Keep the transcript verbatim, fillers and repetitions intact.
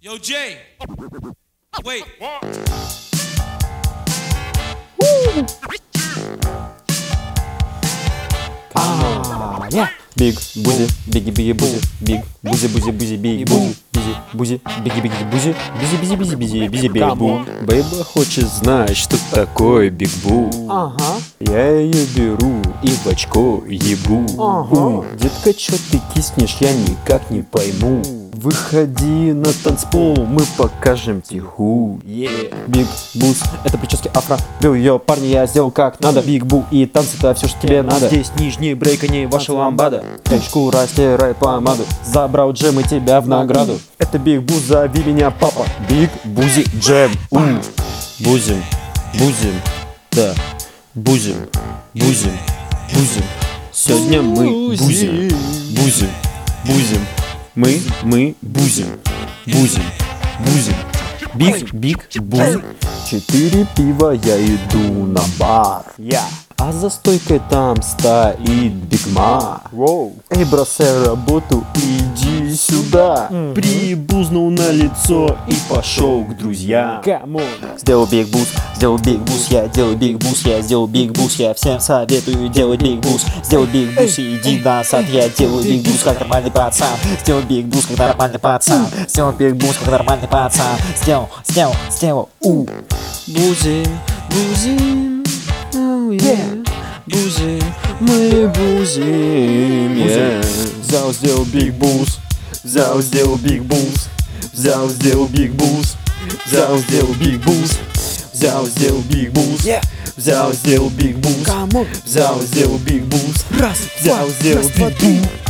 Yo, Jay. Wait. Ah, yeah. Big бузи, биги биги бузи, биг бузи бузи бузи биги бузи, бизи бузи, биги биги бузи, бизи бизи бизи бизи бизи биг бу. Бейба хочет знать, что такое биг бу. Ага. Я ее беру и в очко ебу. Ага. Детка, чё ты киснешь, я никак не пойму. Выходи на танцпол, мы покажем тиху. Yeah. Биг Буз, это прически афро. Бил ее парни, я сделал как надо. Биг Бу и танцы, это все, что тебе надо. Здесь нижний брейк, а не ваша ламбада. Очку растирай помаду, забрал джем и тебя в награду. Это Биг Буз, зови меня папа. Биг Бузи джем. У. Бузим, бузим, да. Бузим, бузим, бузим. Сегодня мы бузим, бузим, бузим. Мы, мы бузим, бузим, бузим. Биг, биг, буз. Четыре пива, я иду на бар. Я. А за стойкой там стоит Биг Ма. Эй, бросай работу, иди сюда. Mm-hmm. Прибузнул на лицо и пошел к друзьям. Сделал Биг Буз, сделал Биг Буз, я делаю Биг Буз, я сделал Биг Буз, я всем советую делать Биг Буз. Сделал Биг Буз и иди на сад, я делаю Биг Буз как нормальный пацан. Сделал Биг Буз как нормальный пацан. Сделал Биг Буз как нормальный пацан. Сделал, сделал, сделал, у. Бузим, бузим, oh yeah. Бузим, мы бузим, yeah. Взял, сделал Биг Буз, взял, сделал Биг Буз, взял, сделал Биг Буз, взял, сделал Биг Буз, взял, сделал Биг Буз, взял, сделал Биг Буз, взял, сделал Биг Буз, раз, взял, сделал Биг Буз.